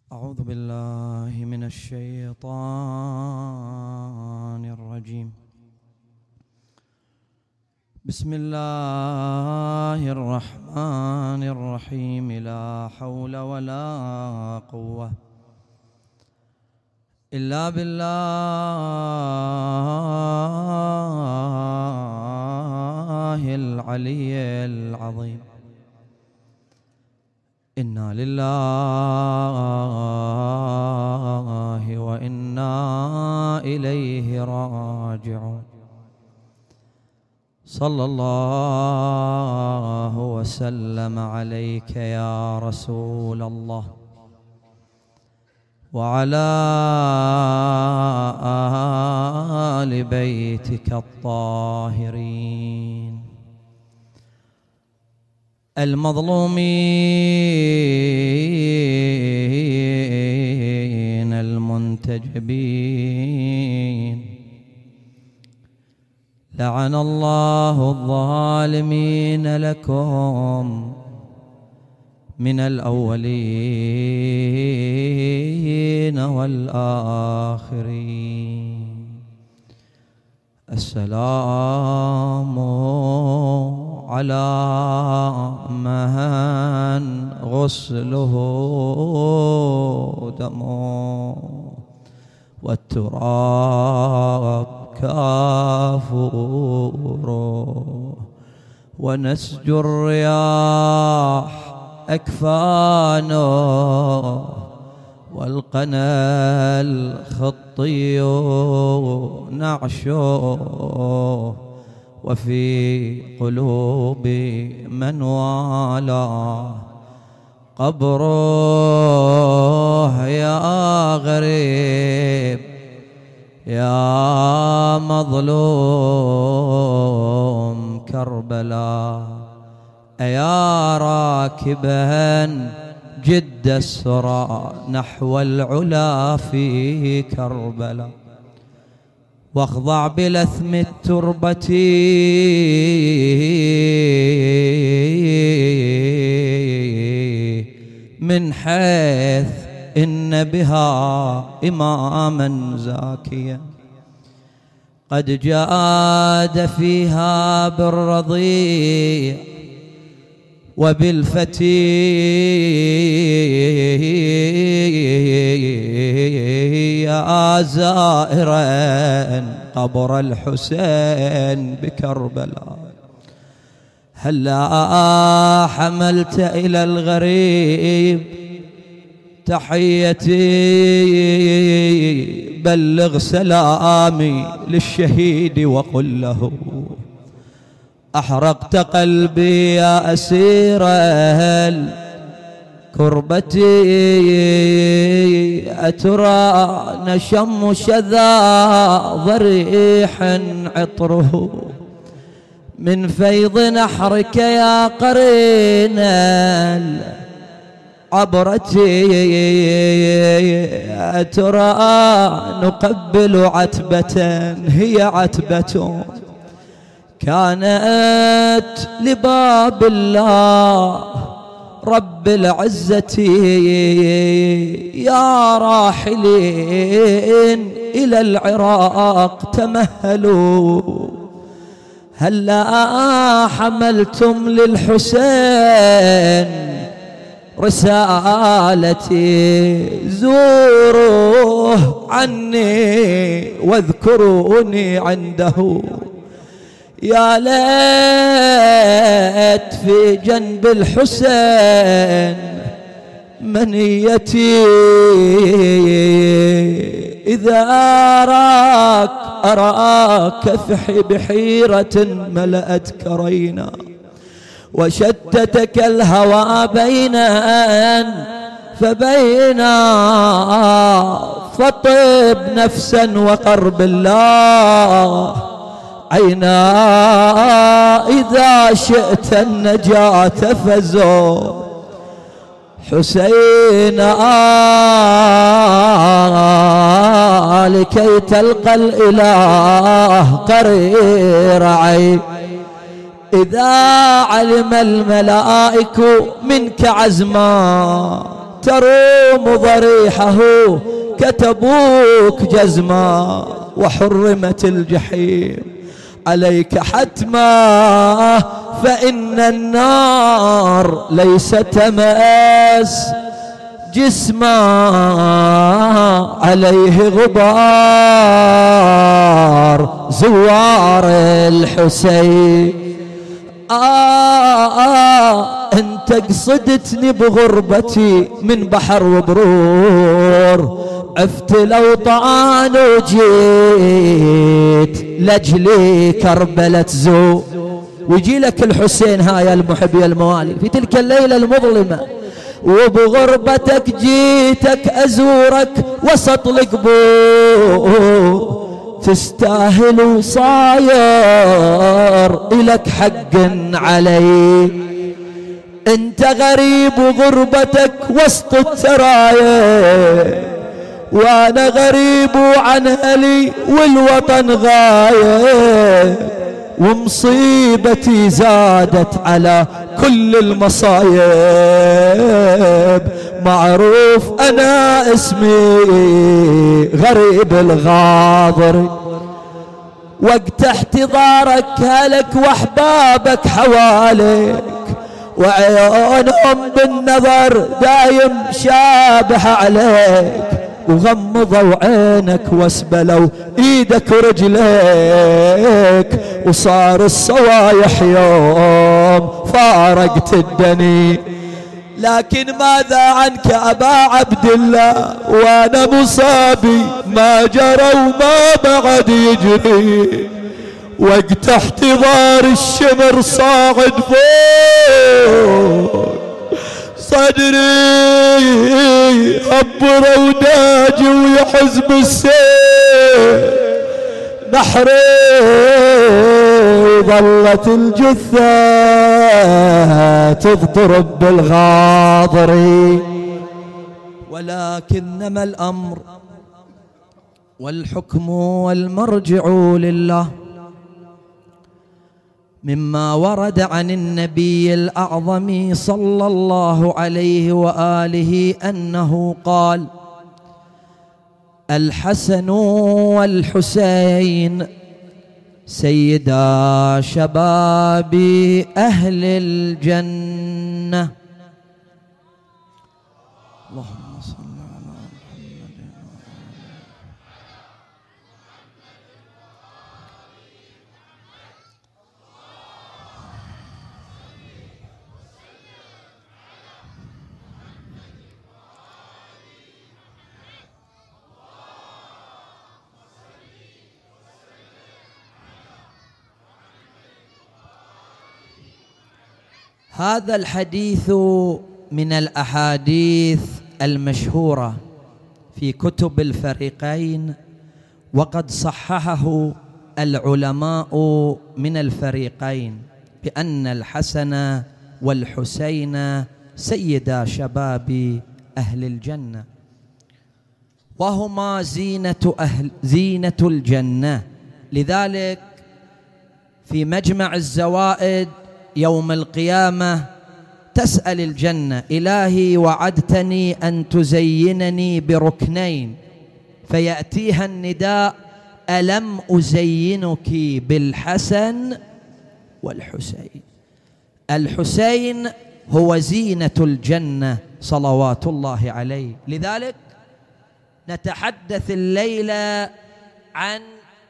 أعوذ بالله من الشيطان الرجيم. بسم الله الرحمن الرحيم. لا حول ولا قوة إلا بالله العلي العظيم. إنا لله وإنا إليه راجعون. صلى الله وسلم عليك يا رسول الله وعلى آل بيتك الطاهرين المظلومين المنتجبين. لعن الله الظالمين لكم من الأولين والآخرين. السلام على من غسله دمه والتراب كافوره ونسج الرياح أكفانه والقنا الخطي نعشه وفي قلوب من والاه قبره. يا غريب يا مظلوم كربلاء، أيا راكبا جد السرى نحو العلا في كربلاء، واخضع بلثم التربة من حيث إن بها إماما زاكيا قد جاد فيها بالرضيع وبالفتي يا زائرا قبر الحسين بكربلاء. هلا حملت إلى الغريب تحيتي بلغ سلامي للشهيد وقل له أحرقت قلبي يا أسير كربتي، أترى نشم شذا ضريحا عطره من فيض نحرك يا قرين عبرتي، أترى نقبل عتبة هي عتبة كانت لباب الله رب العزة. يا راحلين إلى العراق تمهلوا، هلا حملتم للحسين رسالتي زوروه عني واذكروني عنده. يا ليت في جنب الحسين منيتي، إذا أراك في بحيرة ملأتك رينا وشتتك الهوى بينا فبينا، فطب نفسا وقرب الله عينا، إذا شئت النجاة فزور حسين لكي تلقى الإله قرير عين. إذا علم الملائك منك عزما تروم ضريحه كتبوك جزما وحرمت الجحيم عليك حتما فإن النار ليس تماس جسما عليه غبار زوار الحسين. انت قصدتني بغربتي من بحر وبرور عفت الأوطان وجيت لجلي كربلة زو. ويجي لك الحسين هاي المحب يا الموالي في تلك الليلة المظلمة وبغربتك جيتك أزورك وسط القبور تستاهل وصاير إلك حق علي. انت غريب وغربتك وسط الترايا وانا غريب وعن اهلي والوطن غايب ومصيبتي زادت على كل المصايب. معروف انا اسمي غريب الغاضر وقت احتضارك هلك واحبابك حواليك وعيونهم بالنظر دايم شابح عليك وغمضوا عينك واسبلوا ايدك ورجليك وصار الصوايح يوم فارقت الدني. لكن ماذا عنك أبا عبد الله وانا مصابي ما جرى وما بعد يجري وقت احتضار الشمر صاعد فوق صدري عبر وداجي ويحز بالسيف نحري ظلت الجثة تضطرب بالغاضري. ولكنما الأمر والحكم والمرجع لله. مما ورد عن النبي الأعظم صلى الله عليه وآله أنه قال: الحسن والحسين سيدا شباب أهل الجنة. اللهم صل على محمد. هذا الحديث من الأحاديث المشهورة في كتب الفريقين وقد صححه العلماء من الفريقين بأن الحسن والحسين سيدا شباب أهل الجنة وهما زينة الجنة. لذلك في مجمع الزوائد يوم القيامة تسأل الجنة: إلهي وعدتني أن تزينني بركنين، فيأتيها النداء: ألم أزينك بالحسن والحسين؟ الحسين هو زينة الجنة صلوات الله عليه. لذلك نتحدث الليلة عن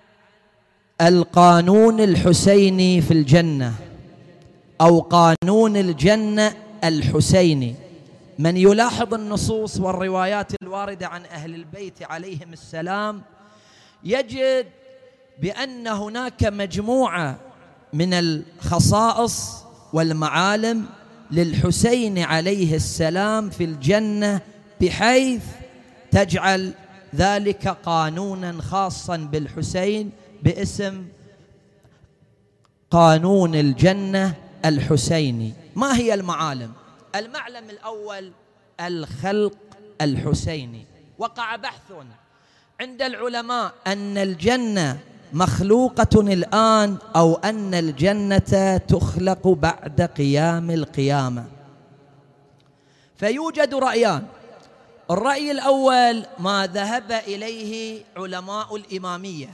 القانون الحسيني في الجنة أو قانون الجنة الحسيني. من يلاحظ النصوص والروايات الواردة عن أهل البيت عليهم السلام يجد بأن هناك مجموعة من الخصائص والمعالم للحسين عليه السلام في الجنة بحيث تجعل ذلك قانونا خاصا بالحسين باسم قانون الجنة الحسيني. ما هي المعالم؟ المعلم الأول الخلق الحسيني. وقع بحث عند العلماء أن الجنة مخلوقة الآن أو أن الجنة تخلق بعد قيام القيامة. فيوجد رأيان: الرأي الأول ما ذهب إليه علماء الإمامية،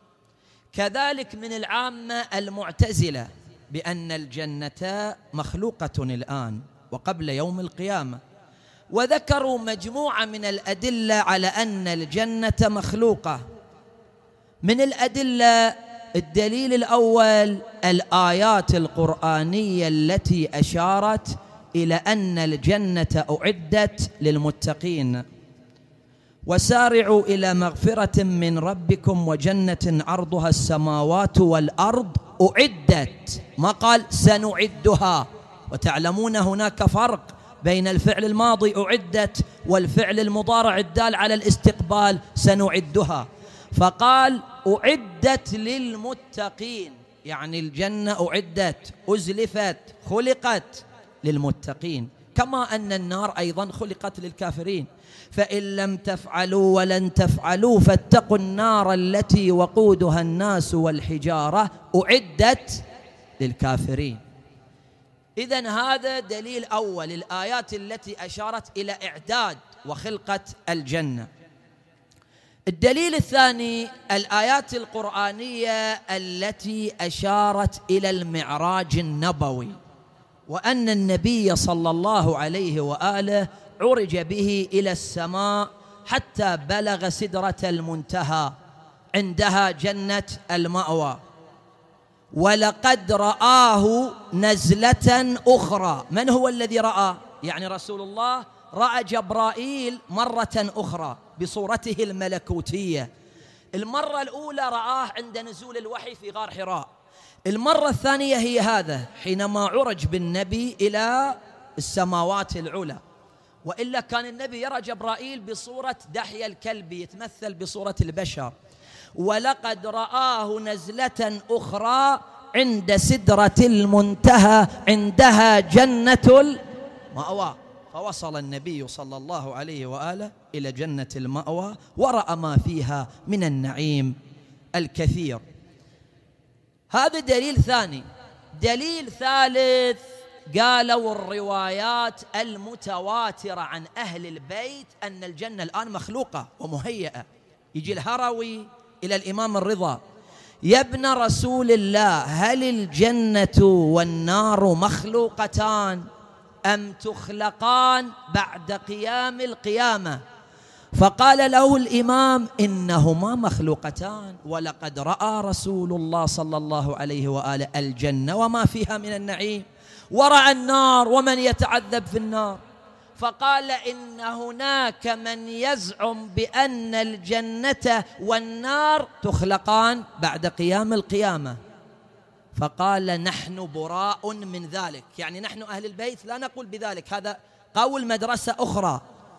كذلك من العامة المعتزلة، بأن الجنة مخلوقة الآن وقبل يوم القيامة، وذكروا مجموعة من الأدلة على أن الجنة مخلوقة. من الأدلة الدليل الأول الآيات القرآنية التي أشارت إلى أن الجنة أعدت للمتقين: وسارعوا إلى مغفرة من ربكم وجنة عرضها السماوات والأرض أعدت، ما قال سنعدها. وتعلمون هناك فرق بين الفعل الماضي أعدت والفعل المضارع الدال على الاستقبال سنعدها، فقال أعدت للمتقين، يعني الجنة أعدت، أزلفت، خلقت للمتقين، كما أن النار أيضا خلقت للكافرين. فإن لم تفعلوا ولن تفعلوا فاتقوا النار التي وقودها الناس والحجارة أعدت للكافرين. إذن هذا دليل أول، الآيات التي أشارت إلى إعداد وخلقة الجنة. الدليل الثاني الآيات القرآنية التي أشارت إلى المعراج النبوي، وأن النبي صلى الله عليه وآله عرج به إلى السماء حتى بلغ سدرة المنتهى، عندها جنة المأوى. ولقد رآه نزلة أخرى. من هو الذي رأى؟ يعني رسول الله رأى جبرائيل مرة أخرى بصورته الملكوتية. المرة الأولى رآه عند نزول الوحي في غار حراء، المرة الثانية هي هذا حينما عرج بالنبي إلى السماوات العلى. وإلا كان النبي يرى جبرائيل بصورة دحية الكلب، يتمثل بصورة البشر. ولقد رآه نزلة أخرى عند سدرة المنتهى، عندها جنة المأوى. فوصل النبي صلى الله عليه وآله إلى جنة المأوى ورأى ما فيها من النعيم الكثير. هذا دليل ثاني. دليل ثالث قالوا الروايات المتواترة عن أهل البيت أن الجنة الآن مخلوقة ومهيئة. يجي الهروي إلى الإمام الرضا: يا ابن رسول الله، هل الجنة والنار مخلوقتان أم تخلقان بعد قيام القيامة؟ فقال له الإمام: إنهما مخلوقتان، ولقد رأى رسول الله صلى الله عليه وآله الجنة وما فيها من النعيم، ورأى النار ومن يتعذب في النار. فقال: إن هناك من يزعم بأن الجنة والنار تخلقان بعد قيام القيامة. فقال: نحن براء من ذلك، يعني نحن أهل البيت لا نقول بذلك، هذا قول مدرسة أخرى،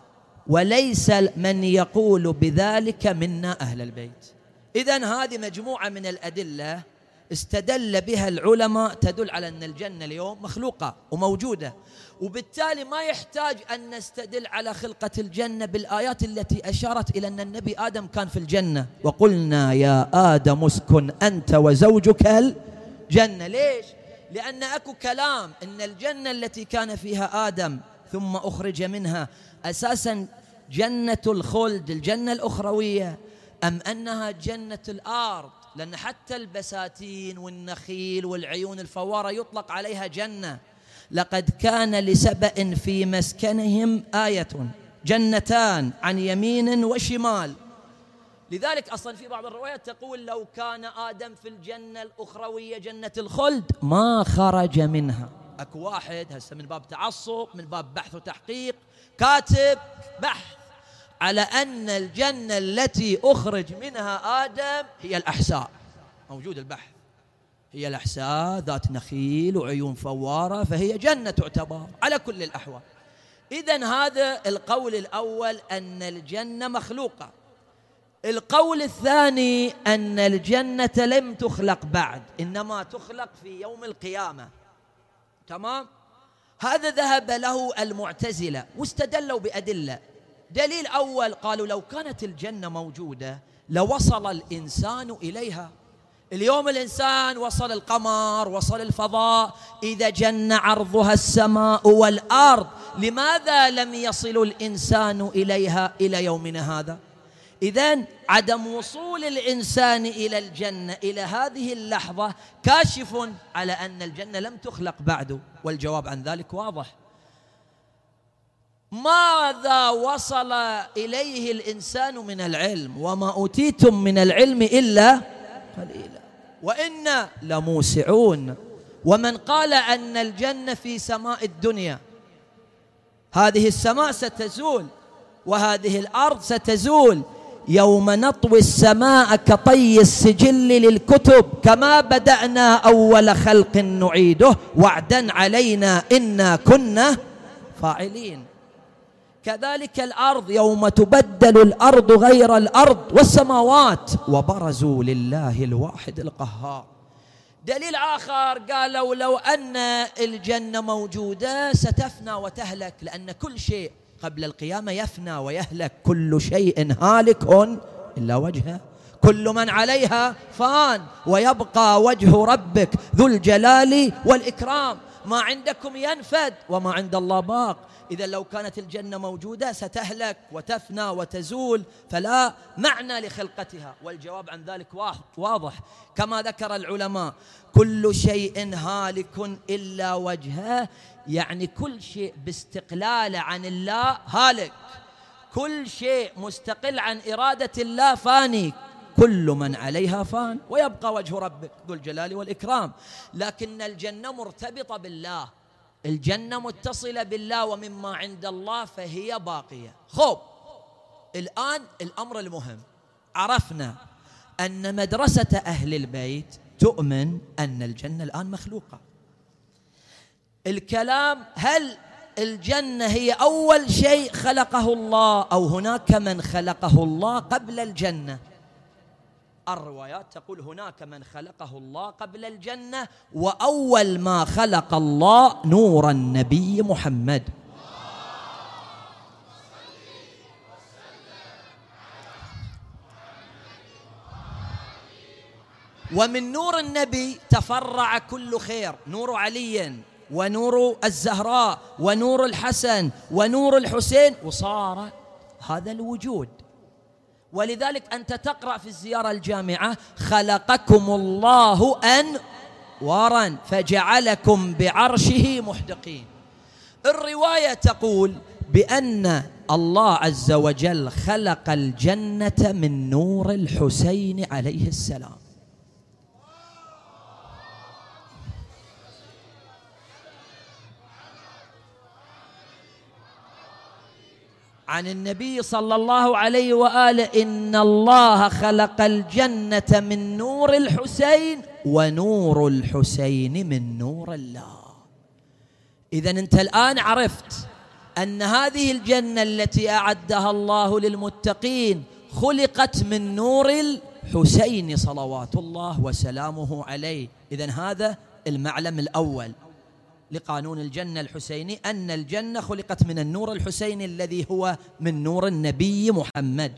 وليس من يقول بذلك منا أهل البيت. إذن هذه مجموعة من الأدلة استدل بها العلماء تدل على أن الجنة اليوم مخلوقة وموجودة، وبالتالي ما يحتاج أن نستدل على خلقة الجنة بالآيات التي أشارت إلى أن النبي آدم كان في الجنة: وقلنا يا آدم اسكن أنت وزوجك الجنة. ليش؟ لأن أكو كلام أن الجنة التي كان فيها آدم ثم أخرج منها أساسا جنة الخلد، الجنة الأخروية، أم أنها جنة الأرض؟ لأن حتى البساتين والنخيل والعيون الفوارة يطلق عليها جنة. لقد كان لسبأ في مسكنهم آية جنتان عن يمين وشمال. لذلك أصلا في بعض الروايات تقول: لو كان آدم في الجنة الأخروية جنة الخلد ما خرج منها. أكو واحد هسه من باب تعصب، من باب بحث وتحقيق، كاتب بحث على أن الجنة التي أخرج منها آدم هي الأحساء. موجود البحث، هي الأحساء ذات نخيل وعيون فوارة، فهي جنة تعتبر على كل الأحوال. إذن هذا القول الأول أن الجنة مخلوقة. القول الثاني أن الجنة لم تخلق بعد، إنما تخلق في يوم القيامة. تمام؟ هذا ذهب له المعتزلة واستدلوا بأدلة. دليل أول قالوا: لو كانت الجنة موجودة لوصل الإنسان إليها، اليوم الإنسان وصل القمر، وصل الفضاء، إذا جن عرضها السماء والأرض، لماذا لم يصل الإنسان إليها إلى يومنا هذا؟ إذن عدم وصول الإنسان إلى الجنة إلى هذه اللحظة كاشف على أن الجنة لم تخلق بعد، والجواب عن ذلك واضح. ماذا وصل إليه الإنسان من العلم؟ وما أوتيتم من العلم إلا قليلا وإنا لموسعون. ومن قال أن الجنة في سماء الدنيا، هذه السماء ستزول وهذه الأرض ستزول، يوم نطوي السماء كطي السجل للكتب كما بدأنا أول خلق نعيده وعدا علينا إنا كنا فاعلين. كذلك الأرض يوم تبدل الأرض غير الأرض والسماوات وبرزوا لله الواحد القهار. دليل آخر قالوا لو أن الجنة موجودة ستفنى وتهلك، لأن كل شيء قبل القيامة يفنى ويهلك، كل شيء هالك إلا وجهه، كل من عليها فان ويبقى وجه ربك ذو الجلال والإكرام. ما عندكم ينفد وما عند الله باق. إذا لو كانت الجنة موجودة ستهلك وتفنى وتزول، فلا معنى لخلقتها، والجواب عن ذلك واضح كما ذكر العلماء: كل شيء هالك إلا وجهه، يعني كل شيء باستقلال عن الله هالك، كل شيء مستقل عن إرادة الله فاني، كل من عليها فان ويبقى وجه ربك ذو الجلال والإكرام. لكن الجنة مرتبطة بالله، الجنة متصلة بالله ومما عند الله فهي باقية. خب الآن الأمر المهم، عرفنا أن مدرسة أهل البيت تؤمن أن الجنة الآن مخلوقة. الكلام: هل الجنة هي أول شيء خلقه الله أو هناك من خلقه الله قبل الجنة؟ الروايات تقول هناك من خلقه الله قبل الجنة، وأول ما خلق الله نور النبي محمد. ومن نور النبي تفرع كل خير، نور علي ونور الزهراء ونور الحسن ونور الحسين، وصار هذا الوجود. ولذلك أنت تقرأ في الزيارة الجامعة: خلقكم الله أنوارا فجعلكم بعرشه محدقين. الرواية تقول بأن الله عز وجل خلق الجنة من نور الحسين عليه السلام. عن النبي صلى الله عليه وآله: إن الله خلق الجنة من نور الحسين ونور الحسين من نور الله. إذن أنت الآن عرفت أن هذه الجنة التي أعدها الله للمتقين خلقت من نور الحسين صلوات الله وسلامه عليه. إذن هذا المعلم الأول لقانون الجنة الحسيني، أن الجنة خلقت من النور الحسيني الذي هو من نور النبي محمد.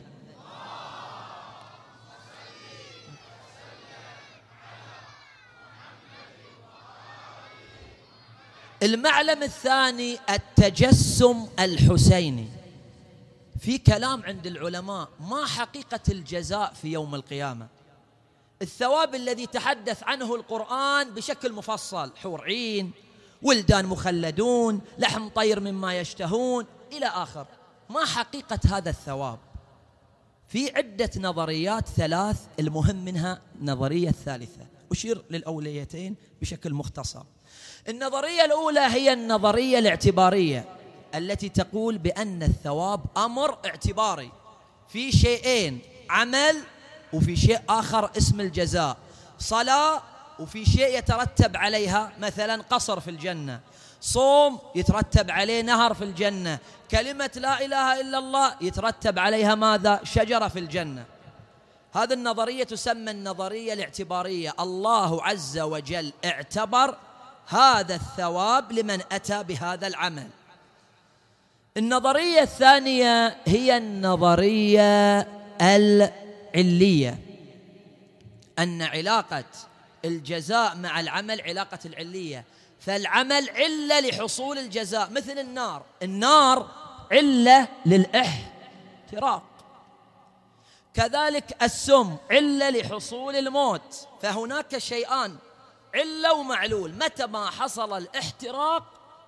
المعلم الثاني التجسم الحسيني. في كلام عند العلماء: ما حقيقة الجزاء في يوم القيامة؟ الثواب الذي تحدث عنه القرآن بشكل مفصل: حور عين، ولدان مخلدون، لحم طير مما يشتهون، إلى آخر. ما حقيقة هذا الثواب؟ في عدة نظريات ثلاث، المهم منها النظرية الثالثة. أشير للأوليتين بشكل مختصر. النظرية الأولى هي النظرية الاعتبارية التي تقول بأن الثواب أمر اعتباري، في شيئين: عمل وفي شيء آخر اسم الجزاء، صلاة وفي شيء يترتب عليها مثلا قصر في الجنة، صوم يترتب عليه نهر في الجنة، كلمة لا إله إلا الله يترتب عليها ماذا؟ شجرة في الجنة. هذه النظرية تسمى النظرية الاعتبارية. الله عز وجل اعتبر هذا الثواب لمن أتى بهذا العمل. النظرية الثانية هي النظرية العلية. أن علاقة الجزاء مع العمل علاقة العلية، فالعمل علة لحصول الجزاء، مثل النار علة للاحتراق، كذلك السم علة لحصول الموت. فهناك شيئان علة ومعلول، متى ما حصل الاحتراق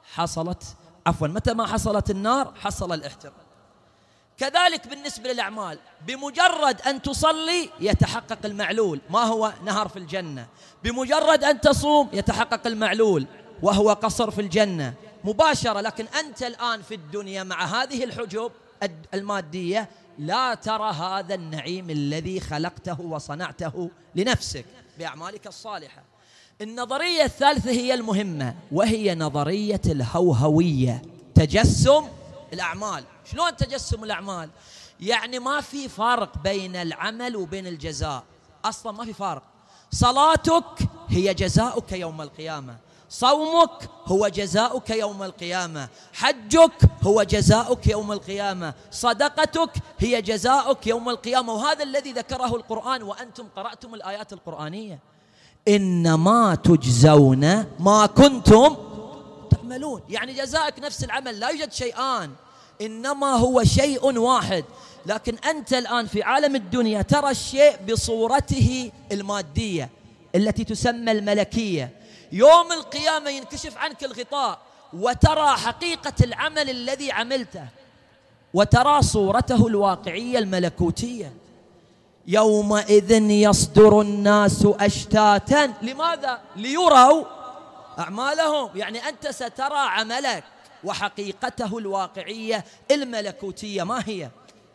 متى ما حصلت النار حصل الاحتراق. كذلك بالنسبة للأعمال، بمجرد أن تصلي يتحقق المعلول، ما هو نهر في الجنة. بمجرد أن تصوم يتحقق المعلول وهو قصر في الجنة مباشرة. لكن أنت الآن في الدنيا مع هذه الحجب المادية لا ترى هذا النعيم الذي خلقته وصنعته لنفسك بأعمالك الصالحة. النظرية الثالثة هي المهمة، وهي نظرية الهوهوية، تجسم الأعمال. شلون تجسم الأعمال؟ يعني ما في فرق بين العمل وبين الجزاء، أصلا ما في فرق. صلاتك هي جزاؤك يوم القيامة، صومك هو جزاؤك يوم القيامة، حجك هو جزاؤك يوم القيامة، صدقتك هي جزاؤك يوم القيامة. وهذا الذي ذكره القرآن، وأنتم قرأتم الآيات القرآنية: إنما تجزون ما كنتم تعملون. يعني جزاءك نفس العمل، لا يوجد شيئان، إنما هو شيء واحد. لكن أنت الآن في عالم الدنيا ترى الشيء بصورته المادية التي تسمى الملكية. يوم القيامة ينكشف عنك الغطاء وترى حقيقة العمل الذي عملته، وترى صورته الواقعية الملكوتية. يومئذ يصدر الناس أشتاتا، لماذا؟ ليروا أعمالهم. يعني أنت سترى عملك وحقيقته الواقعية الملكوتية ما هي.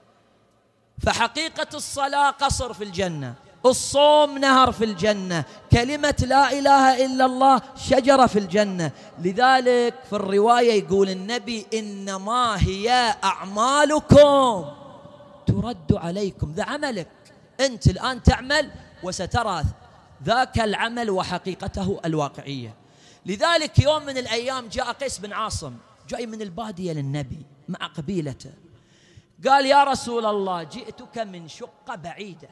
فحقيقة الصلاة قصر في الجنة، الصوم نهر في الجنة، كلمة لا إله إلا الله شجرة في الجنة. لذلك في الرواية يقول النبي: إنما هي أعمالكم ترد عليكم. ذا عملك، أنت الآن تعمل وسترى ذاك العمل وحقيقته الواقعية. لذلك يوم من الأيام جاء قيس بن عاصم، جاي من البادية للنبي مع قبيلته، قال: يا رسول الله، جئتك من شقة بعيدة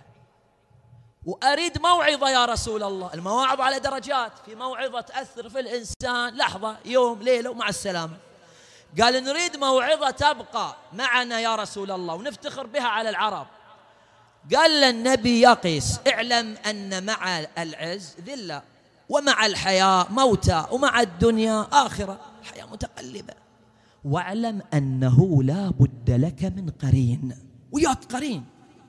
وأريد موعظة يا رسول الله. المواعظ على درجات، في موعظة تأثر في الإنسان لحظة، يوم، ليلة، ومع السلامة. قال: نريد موعظة تبقى معنا يا رسول الله ونفتخر بها على العرب. قال النبي: يا قيس، اعلم أن مع العز ذلة، ومع الحياة موتى، ومع الدنيا آخرة، حياة متقلبة. واعلم أنه لا بد لك من قرين، وياك قرين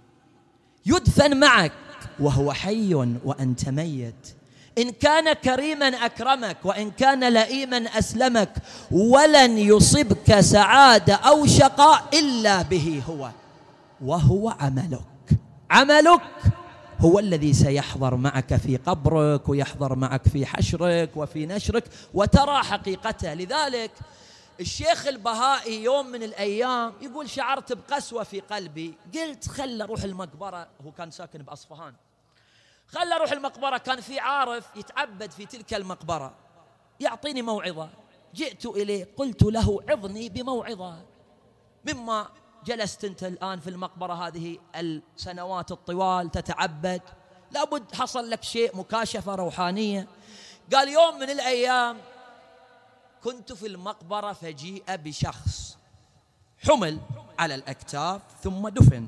يدفن معك وهو حي وأنت ميت. إن كان كريما أكرمك، وإن كان لئيما أسلمك، ولن يصبك سعادة أو شقاء إلا به هو، وهو عملك. عملك هو الذي سيحضر معك في قبرك، ويحضر معك في حشرك وفي نشرك، وترى حقيقته. لذلك الشيخ البهائي يوم من الأيام يقول: شعرت بقسوة في قلبي، قلت خل أروح المقبرة. هو كان ساكن بأصفهان، خل أروح المقبرة، كان في عارف يتعبد في تلك المقبرة يعطيني موعظة. جئت إليه قلت له: عظني بموعظة، مما جلست أنت الآن في المقبرة هذه السنوات الطوال تتعبد، لابد حصل لك شيء، مكاشفة روحانية. قال: يوم من الأيام كنت في المقبرة، فجيء بشخص حمل على الأكتاف ثم دفن.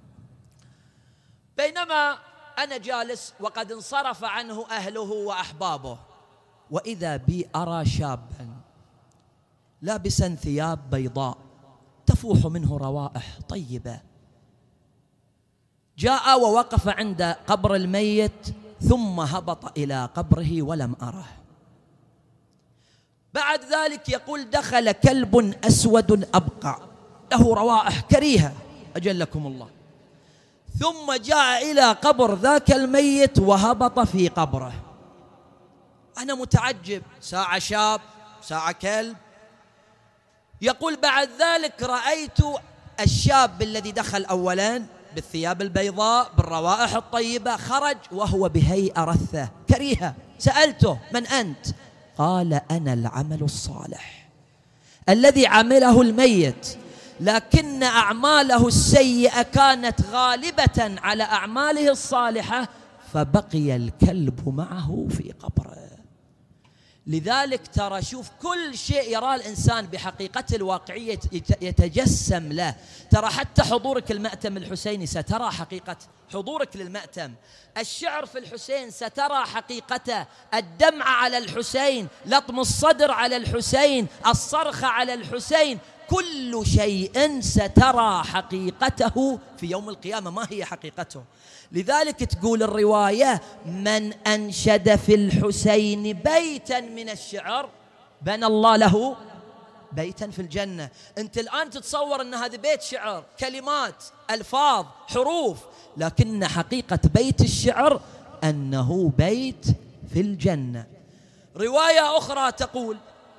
بينما أنا جالس وقد انصرف عنه أهله وأحبابه، وإذا بي أرى شابا لابسا ثياب بيضاء تفوح منه روائح طيبة، جاء ووقف عند قبر الميت ثم هبط إلى قبره ولم أره. بعد ذلك يقول: دخل كلب أسود أبقع له روائح كريهة أجلكم الله، ثم جاء إلى قبر ذاك الميت وهبط في قبره. أنا متعجب، ساعة شاب، ساعة كلب. يقول: بعد ذلك رأيت الشاب الذي دخل أولا بالثياب البيضاء بالروائح الطيبة خرج وهو بهيئة رثة كريهة. سألته: من أنت؟ قال: أنا العمل الصالح الذي عمله الميت، لكن أعماله السيئة كانت غالبة على أعماله الصالحة، فبقي الكلب معه في قبره. لذلك ترى شوف كل شيء يراه الإنسان بحقيقته الواقعية يتجسم له. ترى حتى حضورك المأتم الحسيني سترى حقيقة حضورك للمأتم، الشعر في الحسين سترى حقيقته، الدمعة على الحسين، لطم الصدر على الحسين، الصرخة على الحسين، كل شيء سترى حقيقته في يوم القيامة. ما هي حقيقته؟ لذلك تقول الرواية: من أنشد في الحسين بيتا من الشعر بنى الله له بيتا في الجنة. أنت الآن تتصور أن هذا بيت شعر، كلمات، ألفاظ، حروف، لكن حقيقة بيت الشعر أنه بيت في الجنة. رواية أخرى تقول: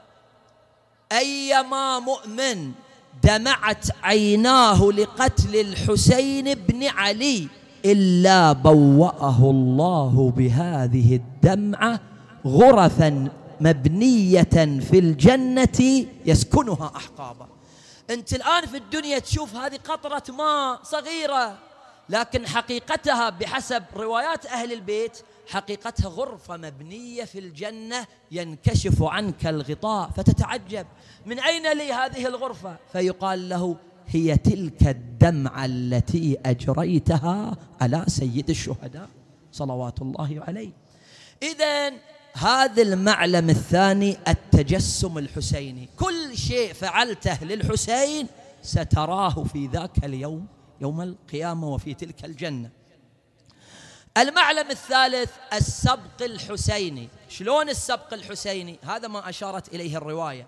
أيما مؤمن دمعت عيناه لقتل الحسين بن علي إلا بوأه الله بهذه الدمعة غرفا مبنية في الجنة يسكنها أحقابه. أنت الآن في الدنيا تشوف هذه قطرة ماء صغيرة، لكن حقيقتها بحسب روايات أهل البيت حقيقتها غرفة مبنية في الجنة ينكشف عنك الغطاء فتتعجب: من أين لي هذه الغرفة؟ فيقال له: هي تلك الدمعة التي أجريتها على سيد الشهداء صلوات الله عليه. إذن هذا المعلم الثاني التجسم الحسيني، كل شيء فعلته للحسين ستراه في ذاك اليوم يوم القيامة وفي تلك الجنة. المعلم الثالث السبق الحسيني. شلون السبق الحسيني؟ هذا ما أشارت إليه الرواية: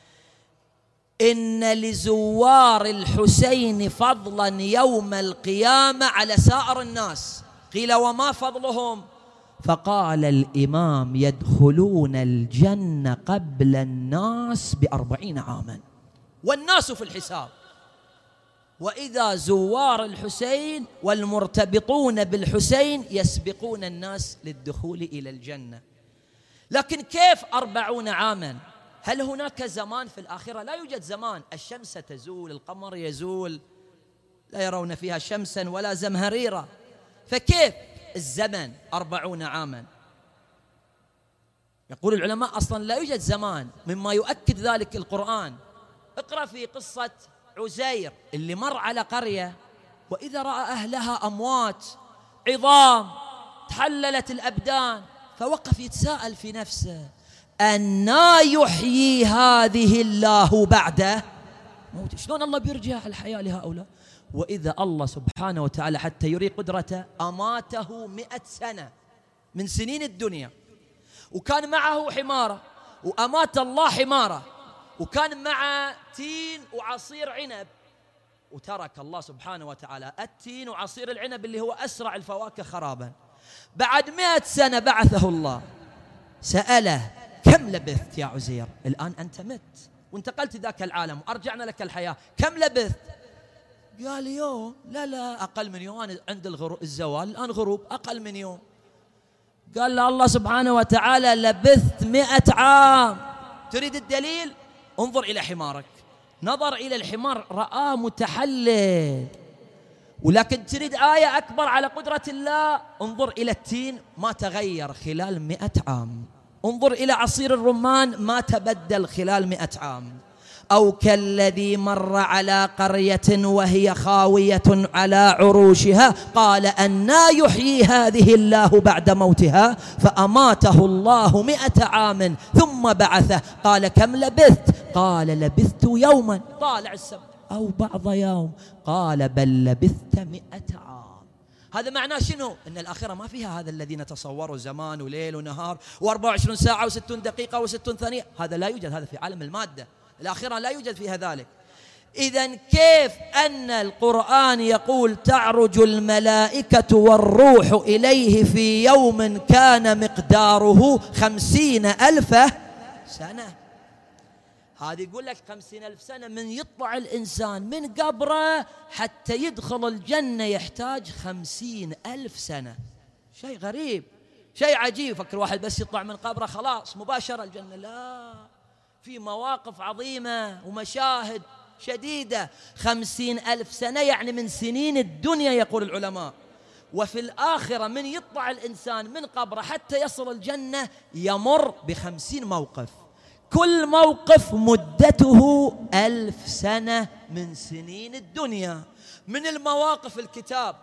إن لزوار الحسين فضلا يوم القيامة على سائر الناس. قيل: وما فضلهم؟ فقال الإمام: يدخلون الجنة قبل الناس ب40 عاما، والناس في الحساب. وإذا زوار الحسين والمرتبطون بالحسين يسبقون الناس للدخول إلى الجنة. لكن كيف 40 عاما؟ هل هناك زمان في الآخرة؟ لا يوجد زمان. الشمس تزول، القمر يزول، لا يرون فيها شمسا ولا زمهريرا، فكيف الزمن 40 عاما؟ يقول العلماء أصلا لا يوجد زمان، مما يؤكد ذلك القرآن. اقرأ في قصة عزير اللي مر على قرية وإذا رأى أهلها أموات عظام تحللت الأبدان، فوقف يتساءل في نفسه: أنى يحيي هذه الله بعد موت؟ شلون الله بيرجع الحياة لهؤلاء؟ وإذا الله سبحانه وتعالى حتى يري قدرته أماته 100 سنة من سنين الدنيا، وكان معه حمارة، وأمات الله حمارة، وكان مع تين وعصير عنب، وترك الله سبحانه وتعالى التين وعصير العنب اللي هو أسرع الفواكه خرابا. بعد 100 سنة بعثه الله، سأله: كم لبثت يا عزير؟ الآن أنت مت وانتقلت ذاك العالم وأرجعنا لك الحياة، كم لبثت؟ قال: يوم. لا أقل من يوم، أنا عند الزوال الآن غروب، أقل من يوم. قال له الله سبحانه وتعالى: لبثت 100 عام. تريد الدليل؟ انظر إلى حمارك. نظر إلى الحمار رآه متحلل. ولكن تريد آية أكبر على قدرة الله؟ انظر إلى التين ما تغير خلال 100 عام. انظر إلى عصير الرمان ما تبدل خلال 100 عام. أو كالذي مر على قرية وهي خاوية على عروشها قال: أنى يحيي هذه الله بعد موتها؟ فأماته الله 100 عام ثم بعثه. قال: كم لبثت؟ قال: لبثت يوما طالع السماء أو بعض يوم. قال: بل لبثت 100 عام. هذا معناه شنو؟ أن الآخرة ما فيها هذا الذي نتصوره زمان وليل ونهار و24 ساعة و60 دقيقة و60 ثانية. هذا لا يوجد، هذا في عالم المادة. الآخرة لا يوجد فيها ذلك. إذن كيف أن القرآن يقول: تعرج الملائكة والروح إليه في يوم كان مقداره 50,000 سنة؟ هذه يقول لك 50,000 سنة من يطلع الإنسان من قبره حتى يدخل الجنة يحتاج 50,000 سنة. شيء غريب، شيء عجيب. فكر واحد بس يطلع من قبره خلاص مباشرة الجنة، لا، في مواقف عظيمة ومشاهد شديدة. 50,000 سنة يعني من سنين الدنيا يقول العلماء. وفي الآخرة من يطلع الإنسان من قبره حتى يصل الجنة يمر ب50 موقف، كل موقف مدته 1000 سنة من سنين الدنيا. من المواقف الكتاب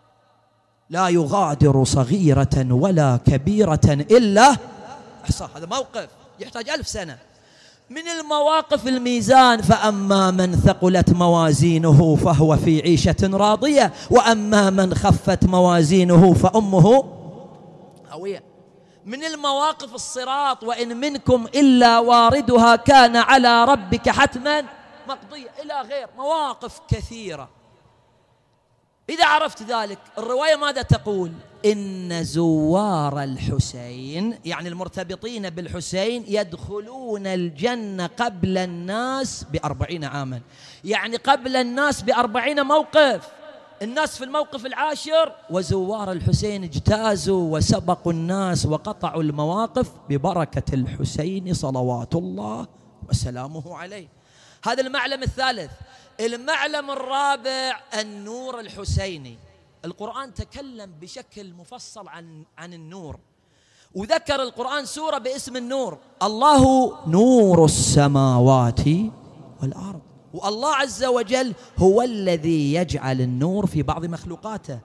لا يغادر صغيرة ولا كبيرة إلا أحصاها، هذا موقف يحتاج 1000 سنة. من المواقف الميزان، فأما من ثقلت موازينه فهو في عيشة راضية وأما من خفت موازينه فأمه هاوية. من المواقف الصراط، وإن منكم إلا واردها كان على ربك حتما مقضية، إلى غير مواقف كثيرة. إذا عرفت ذلك، الرواية ماذا تقول؟ إن زوار الحسين، يعني المرتبطين بالحسين، يدخلون الجنة قبل الناس ب40 عاما، يعني قبل الناس ب40 موقف. الناس في الموقف العاشر، وزوار الحسين اجتازوا وسبقوا الناس وقطعوا المواقف ببركة الحسين صلوات الله وسلامه عليه. هذا المعلم الثالث. المعلم الرابع النور الحسيني. القرآن تكلم بشكل مفصل عن النور، وذكر القرآن سورة باسم النور. الله نور السماوات والأرض، والله عز وجل هو الذي يجعل النور في بعض مخلوقاته.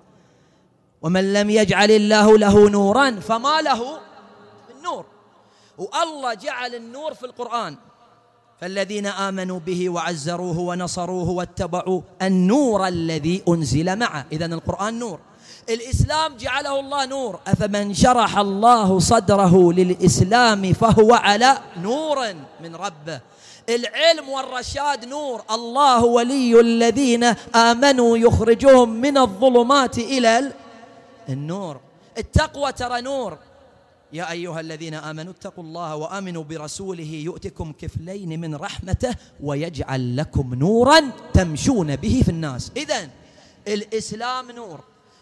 ومن لم يجعل الله له نورا فما له من نور. والله جعل النور في القرآن، فالذين آمنوا به وعزروه ونصروه واتبعوا النور الذي أنزل معه. إذن القرآن نور. الإسلام جعله الله نور، أفمن شرح الله صدره للإسلام فهو على نور من ربه. العلم والرشاد نور، الله ولي الذين آمنوا يخرجهم من الظلمات إلى النور. التقوى ترى نور، يا أيها الذين آمنوا اتقوا الله وآمنوا برسوله يؤتكم كفلين من رحمته ويجعل لكم نورا تمشون به في الناس. إذن الإسلام نور،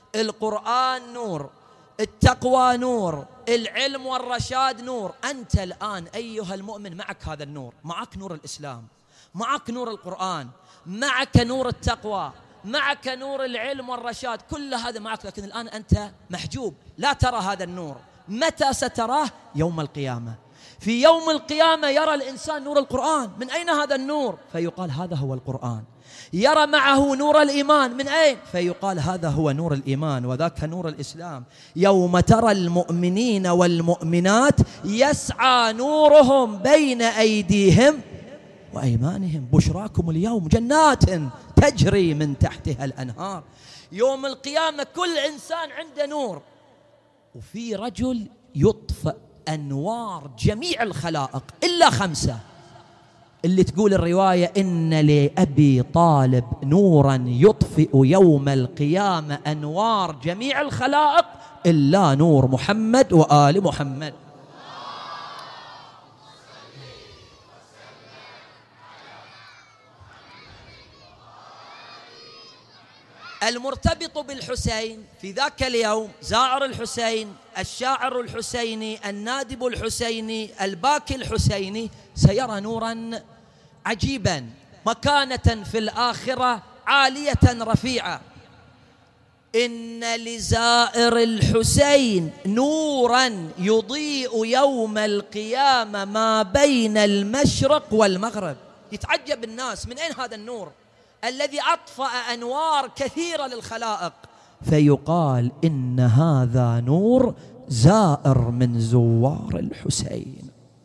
القرآن نور، التقوى نور، العلم والرشاد نور. أنت الآن أيها المؤمن معك هذا النور، معك نور الإسلام، معك نور القرآن، معك نور التقوى، معك نور العلم والرشاد، كل هذا معك، لكن الآن أنت محجوب، لا ترى هذا النور. متى ستراه؟ يوم القيامة. في يوم القيامة يرى الإنسان نور القرآن. من أين هذا النور؟ فيقال هذا هو القرآن. يرى معه نور الإيمان. من أين؟ فيقال هذا هو نور الإيمان وذاك نور الإسلام. يوم ترى المؤمنين والمؤمنات يسعى نورهم بين أيديهم وأيمانهم بشراكم اليوم جنات تجري من تحتها الأنهار. يوم القيامة كل إنسان عنده نور، وفي رجل يطفئ أنوار جميع الخلائق إلا 5، اللي تقول الرواية إن لأبي طالب نورا يطفئ يوم القيامة أنوار جميع الخلائق إلا نور محمد وآل محمد. المرتبط بالحسين في ذاك اليوم، زائر الحسين، الشاعر الحسيني، النادب الحسيني، الباكي الحسيني، سيرى نورا عجيبا، مكانة في الآخرة عالية رفيعة. إن لزائر الحسين نورا يضيء يوم القيامة ما بين المشرق والمغرب. يتعجب الناس، من أين هذا النور الذي أطفأ أنوار كثيرة للخلائق؟ فيقال إن هذا نور زائر من زوار الحسين.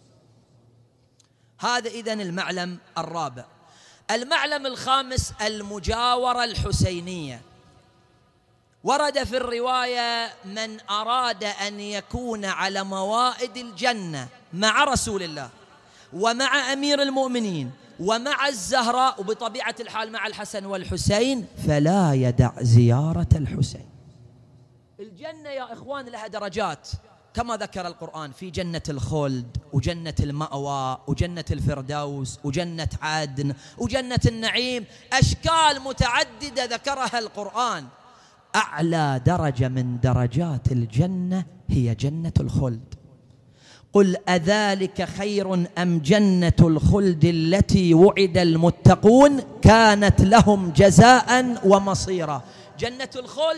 هذا إذن المعلم الرابع. المعلم الخامس المجاورة الحسينية. ورد في الرواية من أراد أن يكون على موائد الجنة مع رسول الله ومع أمير المؤمنين ومع الزهراء وبطبيعة الحال مع الحسن والحسين فلا يدع زيارة الحسين. الجنة يا إخوان لها درجات كما ذكر القرآن، في جنة الخلد وجنة المأوى وجنة الفردوس وجنة عدن وجنة النعيم، أشكال متعددة ذكرها القرآن. أعلى درجة من درجات الجنة هي جنة الخلد. قل أذلك خير أم جنة الخلد التي وعد المتقون كانت لهم جزاء ومصيرا. جنة الخلد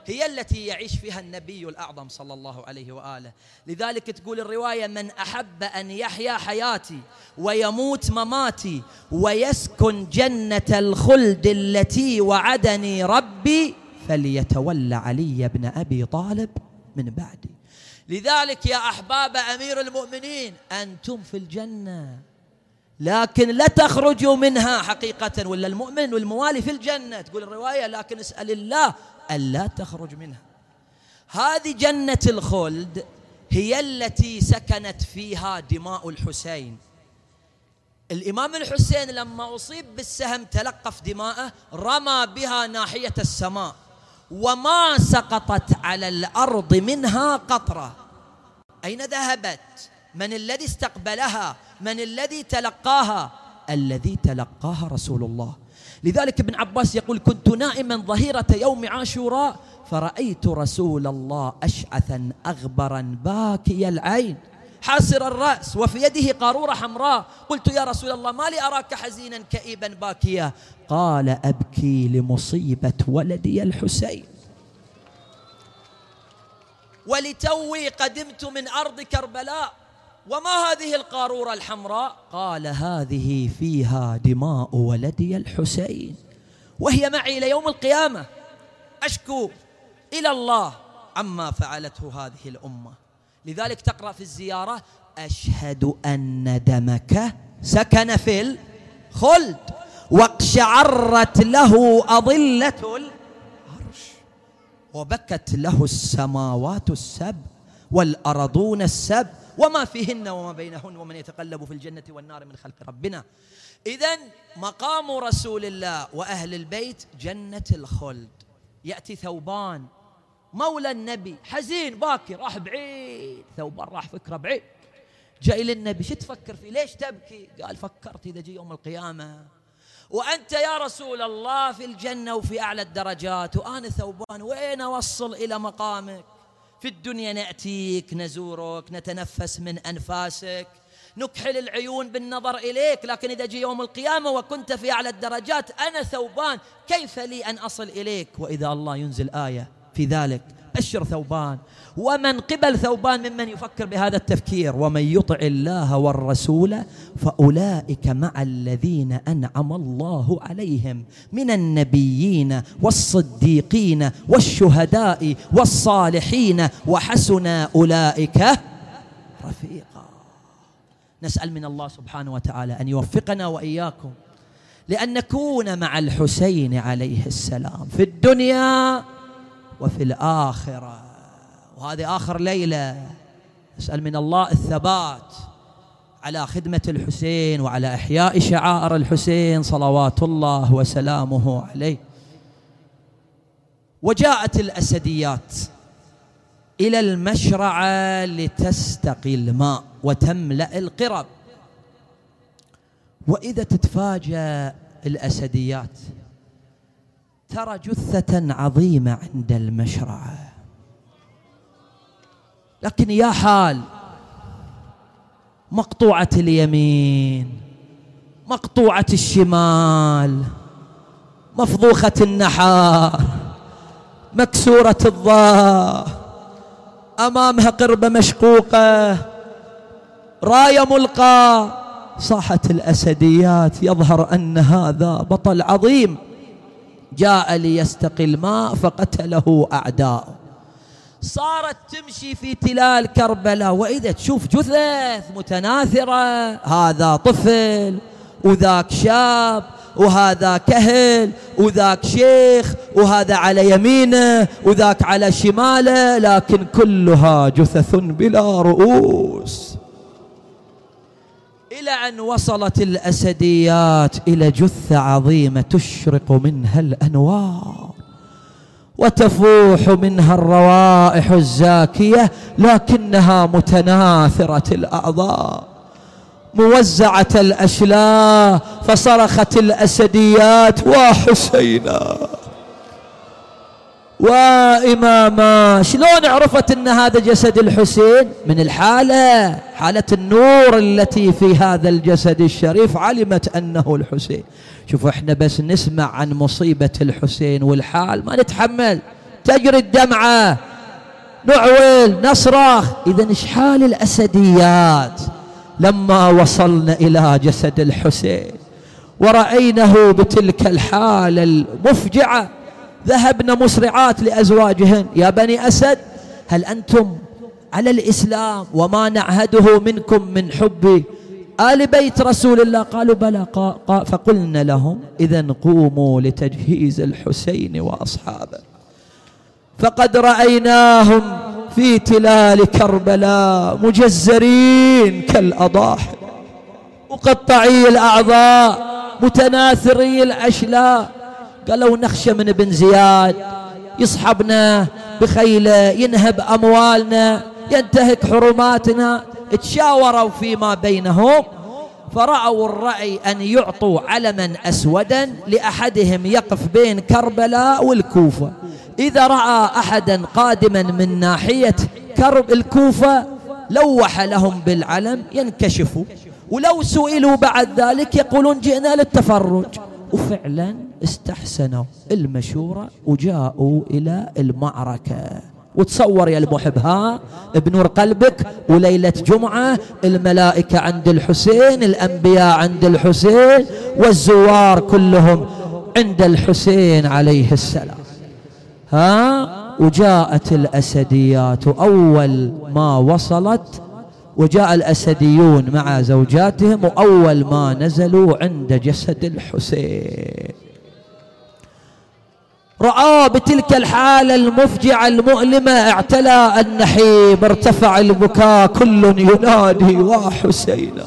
هي التي يعيش فيها النبي الأعظم صلى الله عليه وآله. لذلك تقول الرواية: من أحب أن يحيا حياتي ويموت مماتي ويسكن جنة الخلد التي وعدني ربي فليتولى علي بن أبي طالب من بعدي. لذلك يا أحباب أمير المؤمنين أنتم في الجنة، لكن لا تخرجوا منها حقيقة، ولا المؤمن والموالي في الجنة تقول الرواية، لكن اسأل الله ألا تخرج منها. هذه جنة الخلد هي التي سكنت فيها دماء الحسين. الإمام الحسين لما أصيب بالسهم تلقف دماءه، رمى بها ناحية السماء وما سقطت على الأرض منها قطرة. أين ذهبت؟ من الذي استقبلها؟ من الذي تلقاها؟ الذي تلقاها رسول الله. لذلك ابن عباس يقول: كنت نائما ظهيرة يوم عاشوراء فرأيت رسول الله أشعثا أغبرا باكي العين حاسر الرأس وفي يده قارورة حمراء. قلت: يا رسول الله ما لي أراك حزينا كئيبا باكيا؟ قال: أبكي لمصيبة ولدي الحسين، ولتوي قدمت من أرض كربلاء. وما هذه القارورة الحمراء؟ قال: هذه فيها دماء ولدي الحسين، وهي معي إلى يوم القيامة، أشكو إلى الله عما فعلته هذه الأمة. لذلك تقرأ في الزيارة: أشهد أن دمك سكن في الخلد واقشعرت له أضلة العرش وبكت له السماوات السبع والأرضون السبع وما فيهن وما بينهن ومن يتقلب في الجنة والنار من خلق ربنا. إذن مقام رسول الله وأهل البيت جنة الخلد. يأتي ثوبان مولى النبي حزين باكي، راح بعيد، ثوبان راح فكرة بعيد، جاء إلى النبي: شو تفكر فيه؟ ليش تبكي؟ قال: فكرت إذا جي يوم القيامة وأنت يا رسول الله في الجنة وفي أعلى الدرجات، وأنا ثوبان وين أوصل إلى مقامك؟ في الدنيا نأتيك نزورك نتنفس من أنفاسك نكحل العيون بالنظر إليك، لكن إذا جي يوم القيامة وكنت في أعلى الدرجات أنا ثوبان، كيف لي أن أصل إليك؟ وإذا الله ينزل آية في ذلك: بشر ثوبان. ومن قبل ثوبان ممن يفكر بهذا التفكير: ومن يطع الله والرسول فأولئك مع الذين أنعم الله عليهم من النبيين والصديقين والشهداء والصالحين وحسن أولئك رفيقا. نسأل من الله سبحانه وتعالى أن يوفقنا وإياكم لأن نكون مع الحسين عليه السلام في الدنيا وفي الآخرة. وهذه آخر ليلة، نسأل من الله الثبات على خدمة الحسين وعلى إحياء شعائر الحسين صلوات الله وسلامه عليه. وجاءت الأسديات إلى المشرعة لتستقي الماء وتملأ القرب، وإذا تتفاجأ الأسديات ترى جثة عظيمة عند المشرعة، لكن يا حال مقطوعة اليمين مقطوعة الشمال مفضوخة النحار مكسورة الظهر، أمامها قربة مشقوقة، راية ملقى. صاحت الأسديات: يظهر أن هذا بطل عظيم جاء ليستقي الماء فقتله أعداؤه. صارت تمشي في تلال كربلاء، وإذا تشوف جثث متناثرة، هذا طفل وذاك شاب وهذا كهل وذاك شيخ وهذا على يمينه وذاك على شماله، لكن كلها جثث بلا رؤوس. إلى أن وصلت الأسديات إلى جثة عظيمة تشرق منها الأنوار وتفوح منها الروائح الزاكية، لكنها متناثرة الأعضاء موزعة الأشلاء. فصرخت الأسديات: وحسينا وإماما. شلون عرفت أن هذا جسد الحسين؟ من الحالة، حالة النور التي في هذا الجسد الشريف، علمت أنه الحسين. شوفوا احنا بس نسمع عن مصيبة الحسين والحال ما نتحمل، تجري الدمعة، نعول نصرخ. إذن إشحال الأسديات لما وصلنا إلى جسد الحسين ورأينه بتلك الحالة المفجعة، ذهبنا مسرعات لأزواجهن: يا بني أسد، هل أنتم على الإسلام وما نعهده منكم من حب آل بيت رسول الله؟ قالوا بلى. فقلنا لهم: إذن قوموا لتجهيز الحسين وأصحابه، فقد رأيناهم في تلال كربلاء مجزرين كالأضاحي، مقطعي الأعضاء، متناثري الأشلاء. قالوا: نخشى من ابن زياد يصحبنا بخيله، ينهب أموالنا، ينتهك حرماتنا. تشاوروا فيما بينهم فرأوا الرأي أن يعطوا علما أسودا لأحدهم يقف بين كربلاء والكوفة. إذا رأى أحدا قادما من ناحية الكوفة لوح لهم بالعلم ينكشفوا، ولو سئلوا بعد ذلك يقولون: جئنا للتفرج. وفعلا استحسنوا المشورة وجاءوا إلى المعركة. وتصور يا المحب بنور قلبك، وليلة جمعة الملائكة عند الحسين، الأنبياء عند الحسين، والزوار كلهم عند الحسين عليه السلام. وجاءت الأسديات، أول ما وصلت وجاء الأسديون مع زوجاتهم، وأول ما نزلوا عند جسد الحسين رأى بتلك الحالة المفجعة المؤلمة، اعتلى النحيب، ارتفع البكاء، كل ينادي: وحسينا.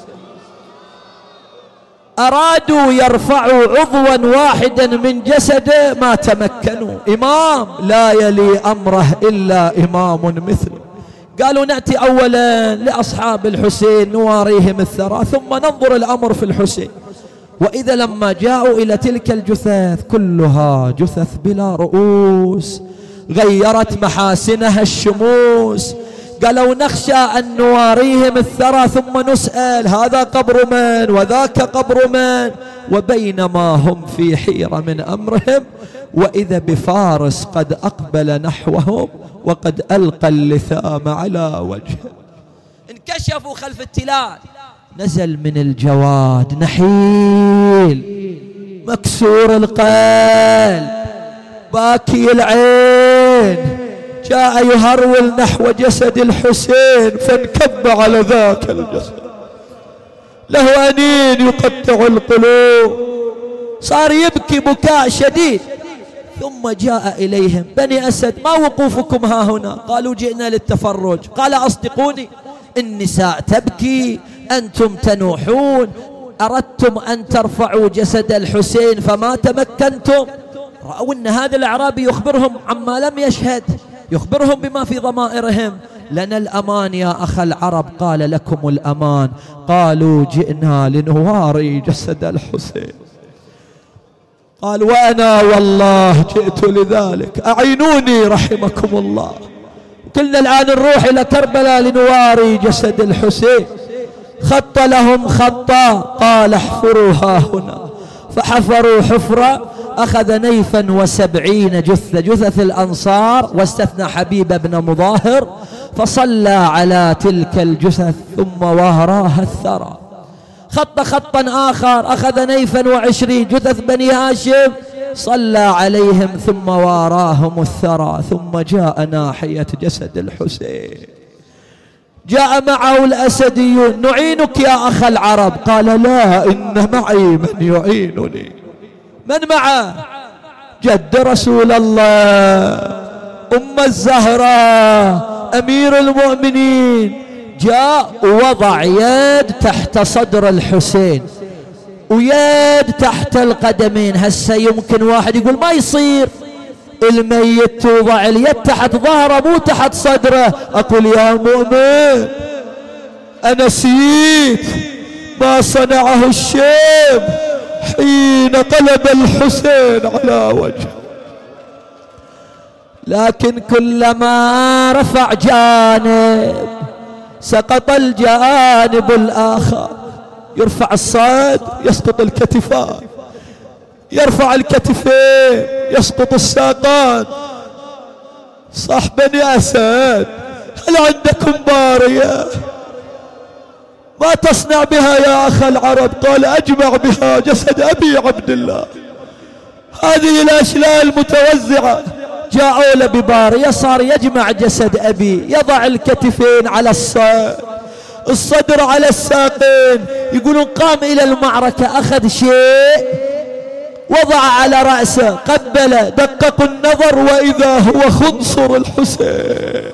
أرادوا يرفعوا عضوا واحدا من جسده ما تمكنوا. إمام لا يلي أمره إلا إمام مثله. قالوا: نأتي أولا لأصحاب الحسين نواريهم الثرى ثم ننظر الأمر في الحسين. وإذا لما جاءوا إلى تلك الجثث كلها جثث بلا رؤوس، غيرت محاسنها الشموس. قالوا: نخشى أن نواريهم الثرى ثم نسأل هذا قبر من وذاك قبر من. وبينما هم في حيرة من أمرهم، وإذا بفارس قد أقبل نحوهم وقد ألقى اللثام على وجهه. انكشفوا خلف التلال، نزل من الجواد نحيل مكسور القلب باكي العين، جاء يهرول نحو جسد الحسين فانكب على ذاك الجسد، له أنين يقطع القلوب، صار يبكي بكاء شديد. ثم جاء إليهم: بني أسد، ما وقوفكم ها هنا؟ قالوا: جئنا للتفرج. قال: أصدقوني، النساء تبكي، أنتم تنوحون، أردتم أن ترفعوا جسد الحسين فما تمكنتم. رأوا أن هذا الأعرابي يخبرهم عما لم يشهد، يخبرهم بما في ضمائرهم. لنا الأمان يا أخ العرب. قال: لكم الأمان. قالوا: جئنا لنواري جسد الحسين. قال: وأنا والله جئت لذلك، أعينوني رحمكم الله. كلنا الآن نروح إلى كربلاء لنواري جسد الحسين. خط لهم خطا، قال: احفروا ها هنا. فحفروا حفرة، أخذ نيفا و70 جثة، جثث الأنصار واستثنى حبيب بن مظاهر، فصلى على تلك الجثث ثم وهراها الثرى. خط خطا آخر، أخذ نيفا و20 جثث بني هاشم، صلى عليهم ثم واراهم الثرى. ثم جاء ناحية جسد الحسين، جاء معه الأسديون: نعينك يا أخ العرب. قال: لا، إن معي من يعينني. من معه؟ جد رسول الله، أم الزهراء، أمير المؤمنين. جاء ووضع يد تحت صدر الحسين ويد تحت القدمين. هسه يمكن واحد يقول ما يصير، الميت توضع اليد تحت ظهره مو تحت صدره. أقول يا مؤمن، أنسيت ما صنعه الشيب حين قلب الحسين على وجهه؟ لكن كلما رفع جانب سقط الجانب الآخر. يرفع الصاد يسقط الكتفان، يرفع الكتفين يسقط الساقان. صح بني أسد، هل عندكم بارية ما تصنع بها يا أخ العرب؟ قال أجمع بها جسد أبي عبد الله. هذه الأشلاء المتوزعة. جاءوا له ببارية، صار يجمع جسد أبي، يضع الكتفين على الصدر على الساقين. يقولون قام إلى المعركة، أخذ شيء وضع على رأسه، قبله، دققوا النظر، وإذا هو خنصر الحسين.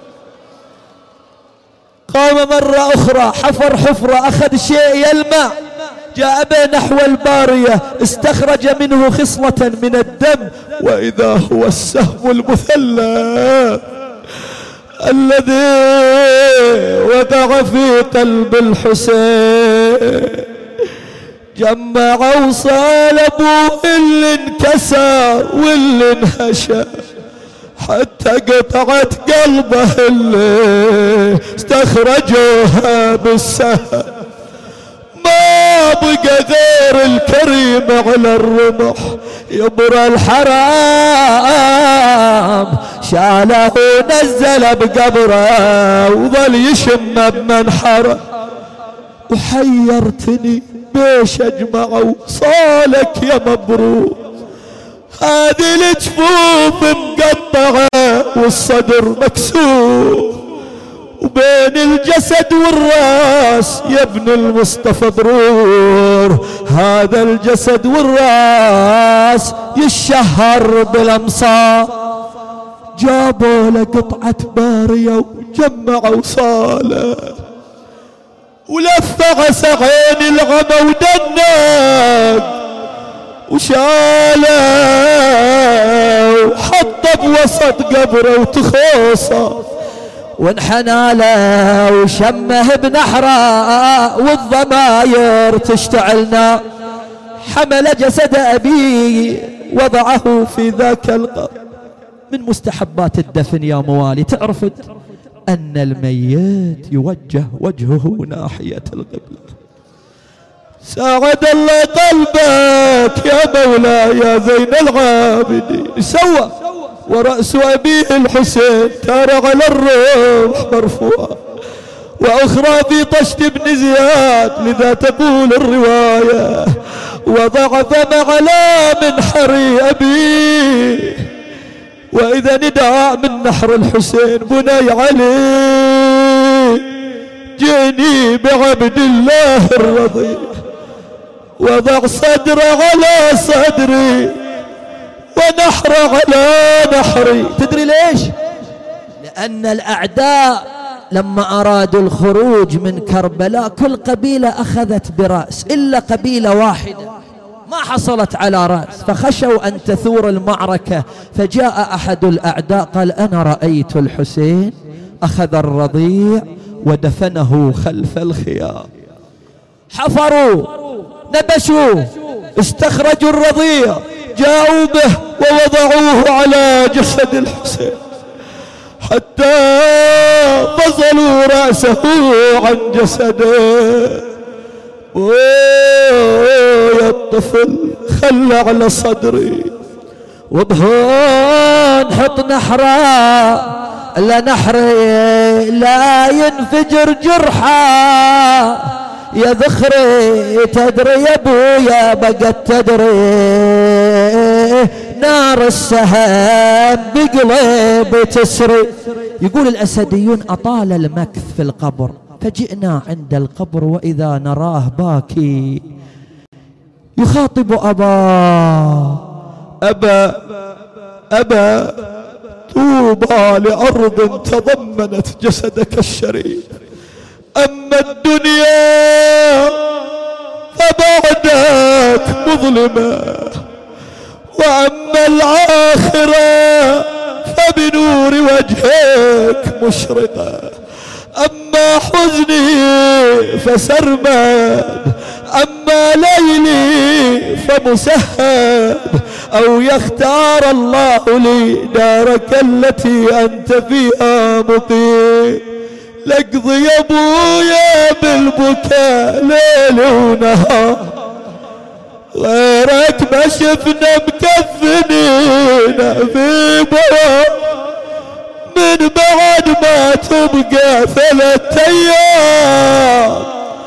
قام مرة أخرى، حفر حفرة، أخذ شيء يلمع، جاء به نحو البارية، استخرج منه خصلة من الدم، وإذا هو السهم المثلث الذي وقع في قلب الحسين. جمع وصال أبوه اللي انكسر واللي انهشم، حتى قطعت قلبه اللي استخرجوها بالسهم. ما بقى غير الكريم على الرمح يبرى الحرام، شاله ونزل بقبره وظل يشم بمنحره. وحيرتني بيش اجمع وصالك يا مبروك، هذه الجفوف مقطعه والصدر مكسور، وبين الجسد والراس يا ابن المصطفى ضرور، هذا الجسد والراس يشهر بالامصار. جابوا له قطعة بارية وجمعوا صاله، ولف عسعين العمى ودنق وشاله وحطه بوسط قبره وتخوصه، وانحنى له وشمه بنحره والضماير تشتعلنا. حمل جسد أبي وضعه في ذاك القبر. من مستحبات الدفن يا موالي، تعرف أن الميت يوجه وجهه ناحية القبلة. ساعد الله قلبك يا مولاي يا زين العابدين. سوى ورأس أبيه الحسين تار على الروح مرفوع، وأخرى في طشت بن زياد، لذا تقول الرواية وضع فم على منحر أبيه. وإذا نداء من نحر الحسين بني علي جيني بعبد الله الرضي، وضع صدر على صدري ونحر على نحري. تدري ليش؟ لأن الأعداء لما أرادوا الخروج من كربلاء كل قبيلة أخذت برأس، إلا قبيلة واحدة ما حصلت على رأس، فخشوا أن تثور المعركة. فجاء أحد الأعداء قال أنا رأيت الحسين، أخذ الرضيع ودفنه خلف الخيام. حفروا نبشوا استخرجوا الرضيع، جاءوا به ووضعوه على جسد الحسين حتى فصلوا رأسه عن جسده. يا الطفل خل على صدري، وبهون حط نحره لا نحري لا ينفجر جرحه. يا ذخري تدري يا ابويا بقت تدري، نار السهام بقلب تسري. يقول الأسديون أطال المكث في القبر، فجئنا عند القبر وإذا نراه باكي يخاطب أبا طوبى لأرض تضمنت جسدك الشريف، أما الدنيا فبعدك مظلمة، وأما الآخرة فبنور وجهك مشرقة. أما حزني فسرمد، أما ليلي فمسهد، أو يختار الله لي دارك التي أنت فيها مقيم. لقضي يا ابويا بالبكاء ليل ونهار، غيرك ما شفنا مكفنين في بواب، ما تبقى 3 أيام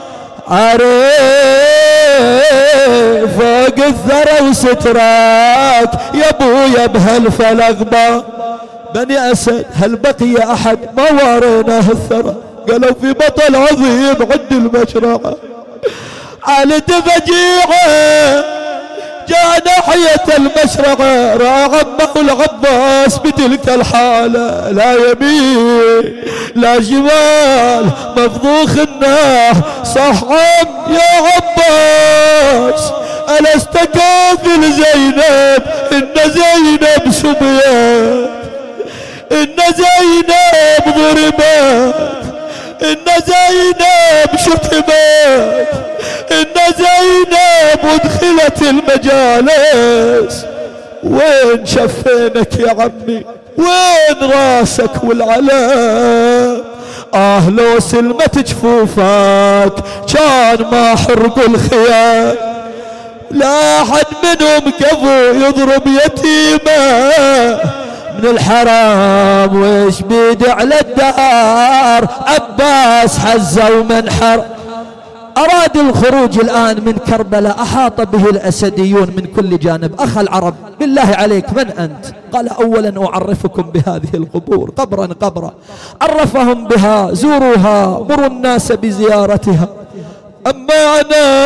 عريف فوق الثرى وستراك يا ابويا بهالفلغبة. بني أسد هل بقي أحد ما واريناه الثرى؟ قالوا في بطل عظيم عند المشرقة على فجيعه جاء ناحية المشرقة رأى عمه العباس بتلك الحالة، لا يمين لا شمال مفضوخ الناح. صح يا عباس ألست كافل زينب؟ إن زينب سبيت، إن زينب ضربت، إن زينب شتمت، إن زينب ادخلت المجالس. وين شفينك يا عمي؟ وين راسك والعلام؟ لو سلمت جفوفك كان ما حرقوا الخيام. لا أحد منهم كفو يضرب يتيمه من الحرام ويش بيد على الدار. عباس حزة ومنحر أراد الخروج الآن من كربلاء، أحاط به الأسديون من كل جانب. أخ العرب بالله عليك من أنت؟ قال أولا أعرفكم بهذه القبور قبرا قبرا. عرفهم بها، زوروها، مروا الناس بزيارتها. أما أنا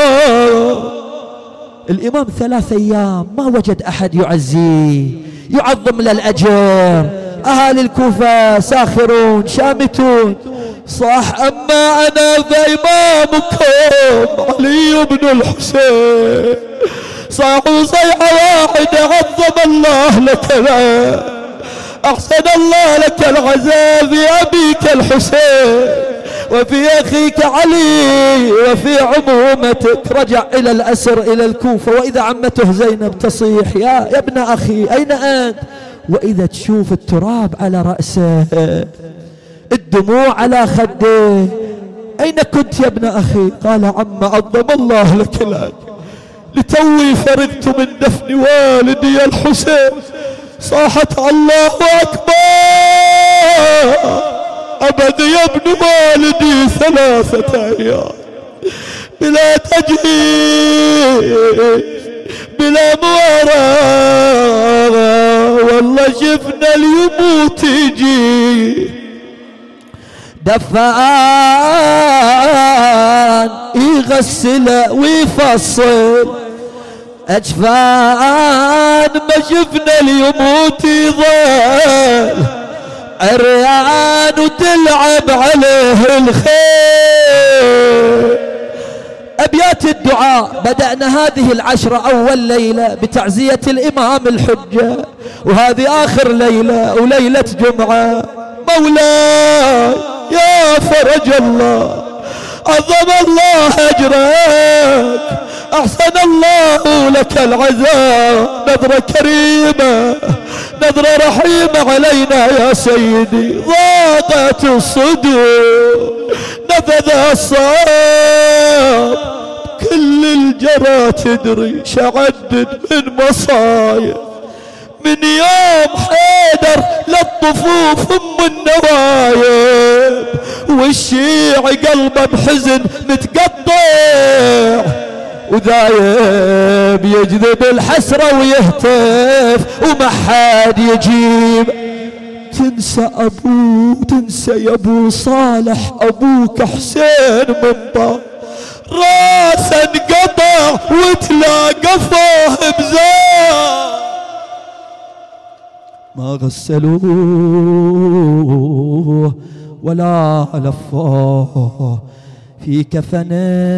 الإمام 3 أيام ما وجد أحد يعزيه يعظم للأجر. أهالي الكوفة ساخرون شامتون. صح أما أنا فإمامكم علي بن الحسين صاحوا صيحة واحدة عظم الله لك لا أحسن الله لك العزاء في أبيك الحسين وفي أخيك علي وفي عمومتك. رجع إلى الأسر إلى الكوفة، وإذا عمته زينب تصيح يا ابن أخي أين أنت؟ وإذا تشوف التراب على رأسه، الدموع على خده، أين كنت يا ابن أخي؟ قال عم عظم الله لك الأجر، لتوي فرغت من دفن والدي الحسين. صاحت الله أكبر أبد يا ابن والدي 3 أيام بلا تجهيز بلا مواراه. والله شفنا اليموت يجي دفان يغسل ويفصل أجفان. ما شفنا اليموت يضل عريان وتلعب عليه الخيل. أبيات الدعاء بدأنا هذه العشرة أول ليلة بتعزية الإمام الحجة، وهذه آخر ليلة وليلة جمعة. مولاي يا فرج الله عظم الله أجرك، أحسن الله لك العزاء. نظرة كريمة نظرة رحيمة علينا يا سيدي. ضاقت الصدور نفذ الصاب، كل الجرى تدري شعدد من مصايب. من يوم حيدر للطفوف ام النوايب، والشيع قلبه بحزن متقطع وذايب، يجذب الحسرة ويهتف وما حد يجيب. تنسى ابوه تنسى يا ابو صالح، ابوك حسين من طار راسه انقطع وتلاقى فاه بزار. ما غسلوه ولا لفوه في كفن.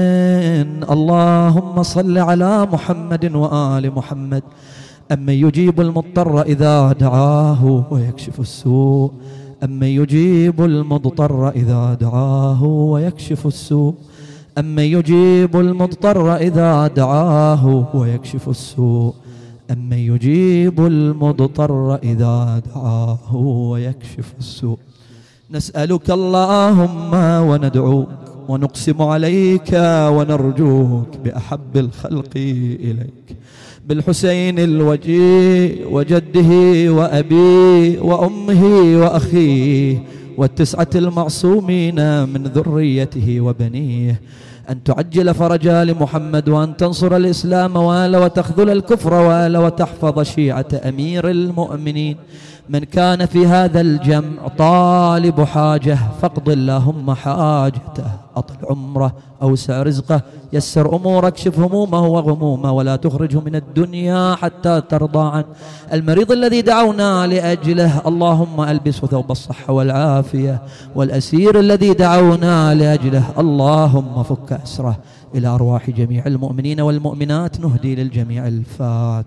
اللهم صل على محمد وآل محمد. أمن يجيب المضطر إذا دعاه ويكشف السوء، أمن يجيب المضطر إذا دعاه ويكشف السوء، أمن يجيب المضطر إذا دعاه ويكشف السوء، أمن يجيب المضطر إذا دعاه ويكشف السوء. نسألك اللهم وندعوك ونقسم عليك ونرجوك بأحب الخلق إليك، بالحسين الوجيه وجده وأبيه وأمه وأخيه والتسعة المعصومين من ذريته وبنيه، أن تعجل فرجا لمحمد، وأن تنصر الإسلام وآله، وتخذل الكفر وآله، وتحفظ شيعة أمير المؤمنين. من كان في هذا الجمع طالب حاجة فاقض اللهم حاجته، أطل عمره، أوسع رزقه، يسر أموره، اكشف همومه وغمومه، ولا تخرجه من الدنيا حتى ترضى عنه. المريض الذي دعونا لأجله اللهم ألبسه ثوب الصحة والعافية، والأسير الذي دعونا لأجله اللهم فك أسره. إلى أرواح جميع المؤمنين والمؤمنات نهدي للجميع الفاتحة.